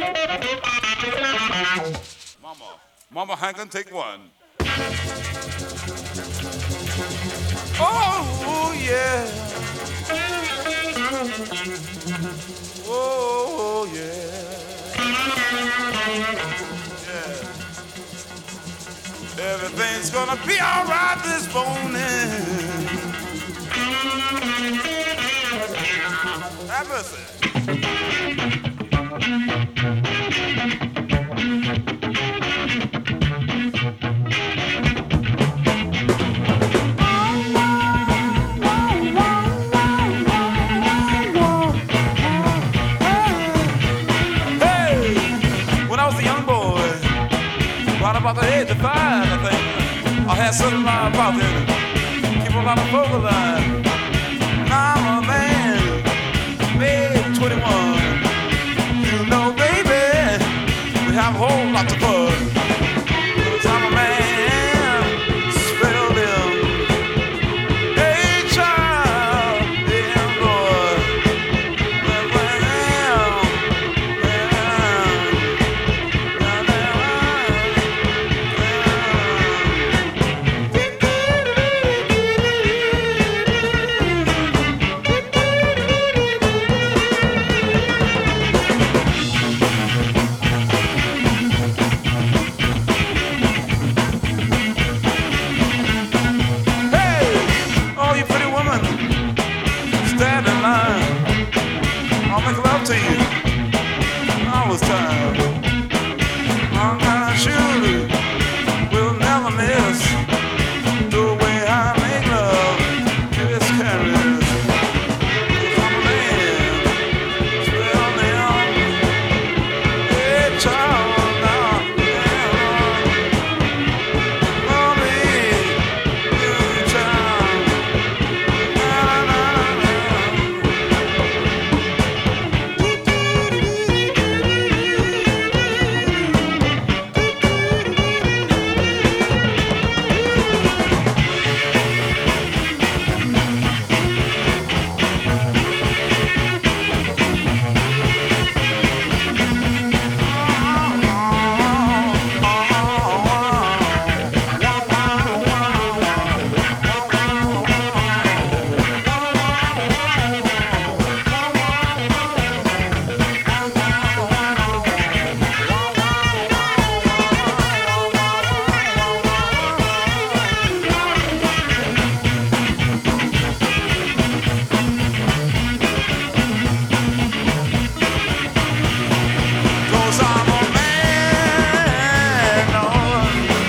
Mama Hankin, take one. Oh, yeah. Oh, yeah. Yeah. Everything's gonna be all right this morning. Have mercy. When I was a young boy, right about the age of 5, I think, I had certain line about it. Keep a lot of vocal line. Now I'm a man, maybe 21. You know, baby, we have a whole lot to fun. 'Cause I'm a man, spell them. Hey, child, yeah, boy. Well, hey, oh, you pretty woman, stand in line. I'll make love to you. All this time. I'm gonna shoot you. We'll never miss the way I make love to this carriage. 'Cause I'm a man. Spell them. Hey, child, now. Oh, me. You, child. Na, na, na, Cause I'm a man, no.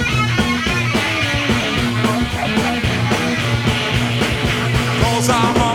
Cause I'm a